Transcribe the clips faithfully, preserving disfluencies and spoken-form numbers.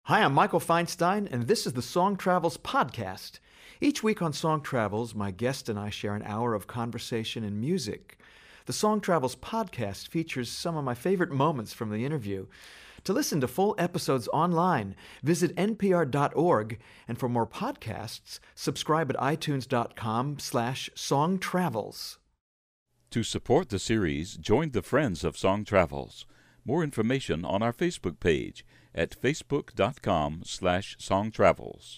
Hi, I'm Michael Feinstein, and this is the Song Travels Podcast. Each week on Song Travels, my guest and I share an hour of conversation and music. The Song Travels Podcast features some of my favorite moments from the interview. To listen to full episodes online, visit N P R dot org, and for more podcasts, subscribe at itunes.com slash songtravels. To support the series, join the Friends of Song Travels. More information on our Facebook page at facebook.com slash songtravels.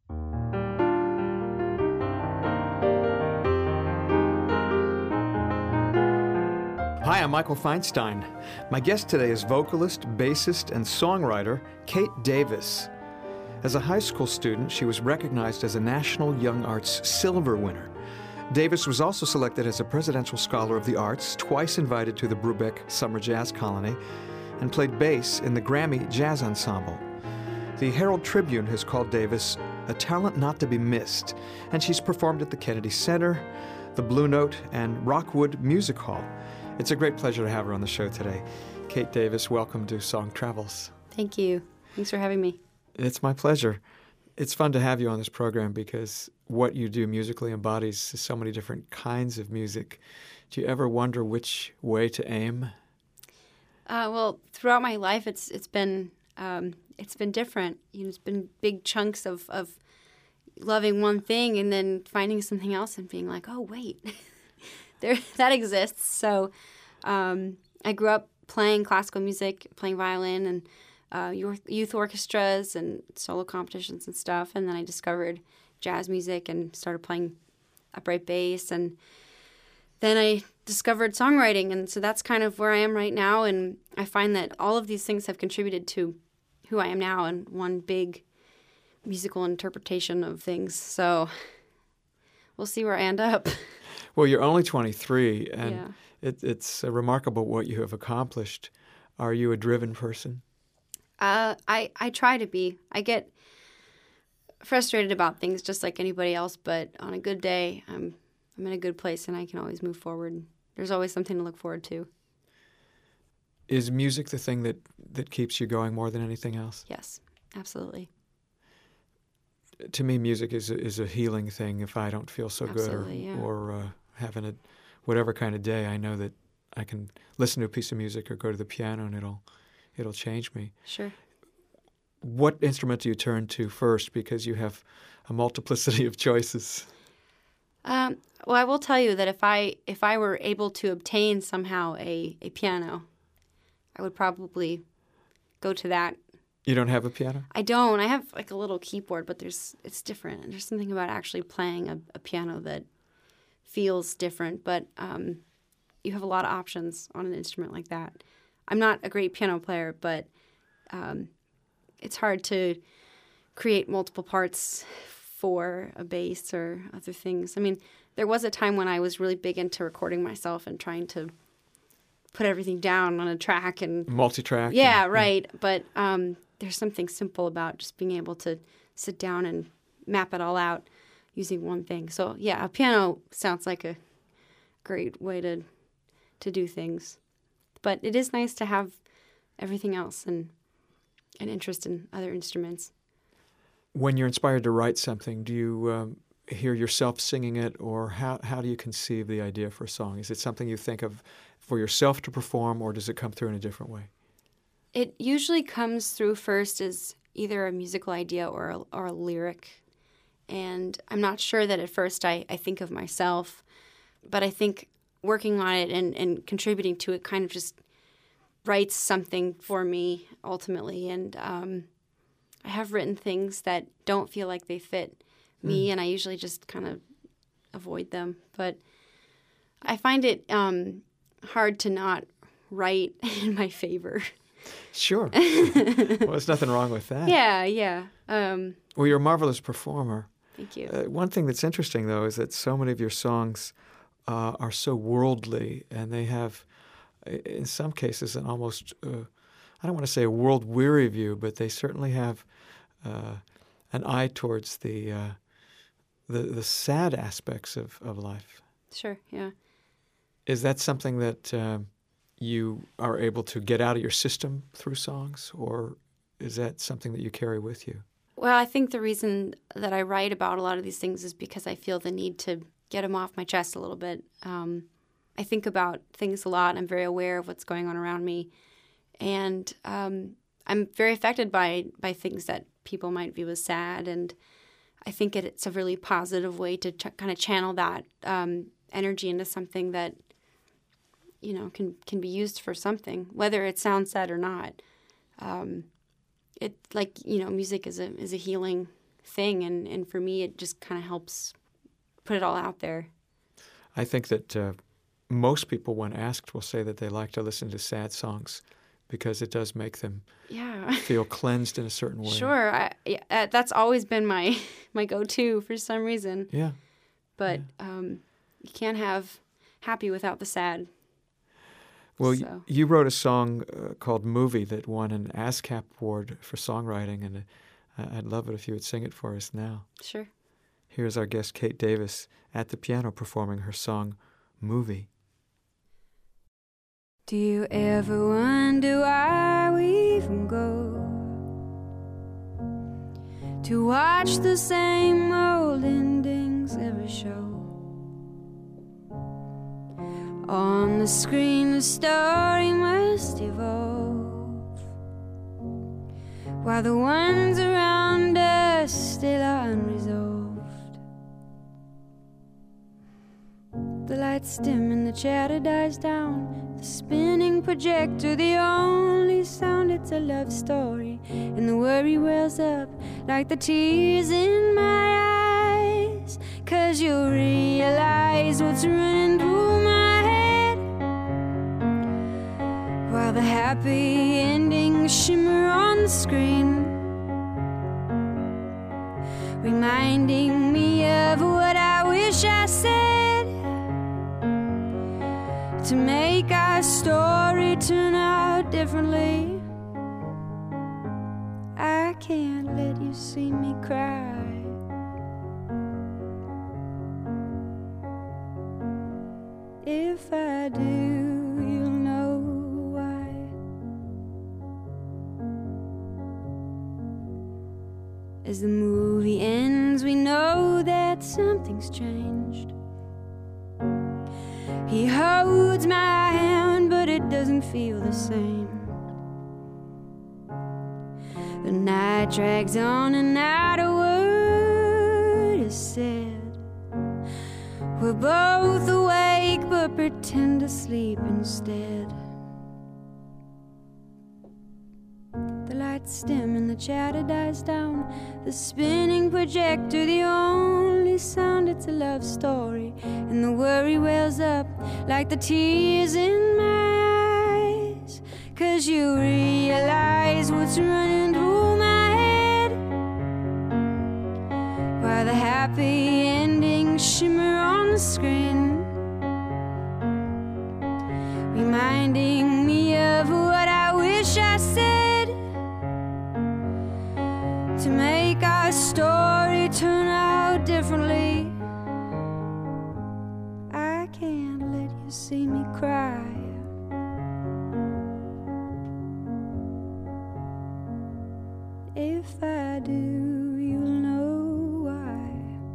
Hi, I'm Michael Feinstein. My guest today is vocalist, bassist, and songwriter Kate Davis. As a high school student, she was recognized as a National Young Arts Silver winner. Davis was also selected as a Presidential Scholar of the Arts, twice invited to the Brubeck Summer Jazz Colony, and played bass in the Grammy Jazz Ensemble. The Herald Tribune has called Davis a talent not to be missed, and she's performed at the Kennedy Center, the Blue Note, and Rockwood Music Hall. It's a great pleasure to have her on the show today. Kate Davis, welcome to Song Travels. Thank you. Thanks for having me. It's my pleasure. It's fun to have you on this program because what you do musically embodies so many different kinds of music. Do you ever wonder which way to aim? Uh, well, throughout my life, it's it's been um, it's been different. You know, it's been big chunks of, of loving one thing and then finding something else and being like, oh wait, there that exists. So um, I grew up playing classical music, playing violin, and uh, youth orchestras and solo competitions and stuff. And then I discovered jazz music and started playing upright bass, and then I discovered songwriting, and so that's kind of where I am right now, and I find that all of these things have contributed to who I am now in one big musical interpretation of things. So we'll see where I end up. Well, you're only twenty-three, and yeah. it, it's uh, remarkable what you have accomplished. Are you a driven person? Uh, I, I try to be. I get frustrated about things just like anybody else, but on a good day, I'm I'm in a good place and I can always move forward. There's always something to look forward to. Is music the thing that, that keeps you going more than anything else? Yes, absolutely. To me, music is a, is a healing thing. If I don't feel so absolutely, good or, yeah. or uh, having a whatever kind of day, I know that I can listen to a piece of music or go to the piano and it'll it'll change me. Sure. What instrument do you turn to first? Because you have a multiplicity of choices. Um, well, I will tell you that if I if I were able to obtain somehow a, a piano, I would probably go to that. You don't have a piano? I don't. I have like a little keyboard, but there's it's different. There's something about actually playing a, a piano that feels different. But um, you have a lot of options on an instrument like that. I'm not a great piano player, but um, it's hard to create multiple parts for a bass or other things. I mean, there was a time when I was really big into recording myself and trying to put everything down on a track and multi-track. Yeah, and, right. Yeah. But um, there's something simple about just being able to sit down and map it all out using one thing. So yeah, a piano sounds like a great way to to do things. But it is nice to have everything else and an interest in other instruments. When you're inspired to write something, do you um, hear yourself singing it, or how, how do you conceive the idea for a song? Is it something you think of for yourself to perform, or does it come through in a different way? It usually comes through first as either a musical idea or a, or a lyric. And I'm not sure that at first I, I think of myself, but I think working on it and, and contributing to it kind of just writes something for me ultimately. And um, I have written things that don't feel like they fit me, mm. and I usually just kind of avoid them. But I find it um, hard to not write in my favor. Sure. Well, there's nothing wrong with that. Yeah, yeah. Um, well, you're a marvelous performer. Thank you. Uh, one thing that's interesting, though, is that so many of your songs uh, are so worldly, and they have, in some cases, an almost, uh, I don't want to say a world-weary view, but they certainly have uh, an eye towards the, uh, the the sad aspects of, of life. Sure, yeah. Is that something that um, you are able to get out of your system through songs, or is that something that you carry with you? Well, I think the reason that I write about a lot of these things is because I feel the need to get them off my chest a little bit. Um, I think about things a lot. I'm very aware of what's going on around me. And um, I'm very affected by, by things that people might view as sad. And I think it, it's a really positive way to ch- kind of channel that um, energy into something that, you know, can, can be used for something, whether it sounds sad or not. Um, it like, you know, music is a is a healing thing. And, and for me, it just kind of helps put it all out there. I think that uh, most people, when asked, will say that they like to listen to sad songs because it does make them yeah. feel cleansed in a certain way. Sure. I, yeah, that's always been my, my go-to for some reason. Yeah. But yeah. Um, you can't have happy without the sad. Well, so. y- you wrote a song uh, called Movie that won an ASCAP award for songwriting, and uh, I'd love it if you would sing it for us now. Sure. Here's our guest, Kate Davis, at the piano performing her song, Movie. Do you ever wonder why we even go to watch the same old endings every show? On the screen the story must evolve, while the ones around us still are unresolved. The lights dim and the chatter dies down, the spinning projector, the only sound, it's a love story. And the worry wells up like the tears in my eyes, 'cause you'll realize what's running through my head, while the happy endings shimmer on the screen, reminding me of what I wish I said, to make our story turn out differently. I can't let you see me cry. If I do, you'll know why. As the movie ends, we know that something's changed. He holds my hand, but it doesn't feel the same. The night drags on and not a word is said. We're both awake but pretend to sleep instead. The lights dim and the chatter dies down, the spinning projector, the only sound, it's a love story. And the worry wells up like the tears in my eyes, 'cause you realize what's running through my head, while the happy endings shimmer on the screen, reminding me of what I wish I said, to make our story turn out differently. I can't let you see me cry. If I do, you'll know why.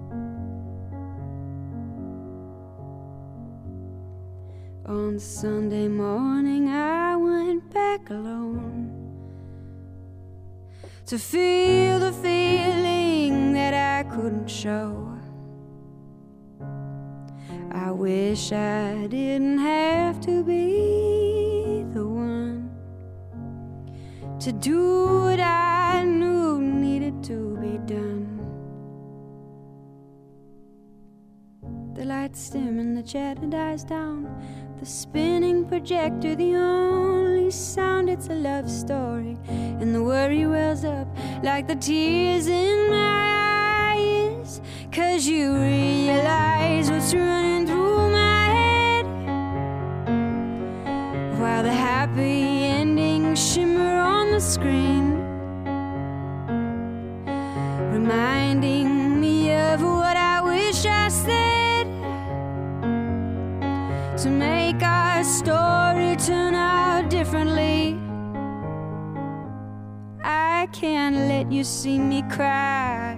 On Sunday morning I went back alone to feel the feeling that I couldn't show. I wish I didn't have to be the one to do what I knew needed to be done. The lights dim and the chatter dies down, the spinning projector, the only sound, it's a love story. And the worry wells up like the tears in my eyes, 'cause you realize what's running through my head, while the happy endings shimmer on the screen, reminding me of what I wish I said, to make our story turn out differently. I I can't let you see me cry.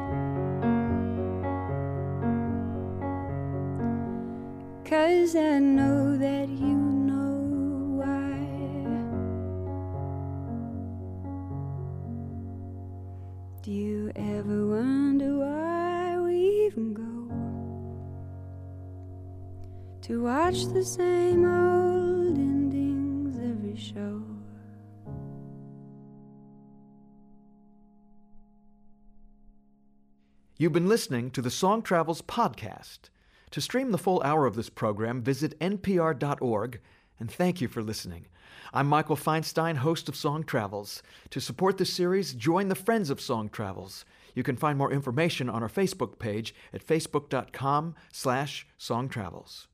Cause I know that you know why. Do you ever wonder why we even go to watch the same old endings every show? You've been listening to the Song Travels podcast. To stream the full hour of this program, visit N P R dot org, and thank you for listening. I'm Michael Feinstein, host of Song Travels. To support this series, join the Friends of Song Travels. You can find more information on our Facebook page at facebook dot com slash song travels.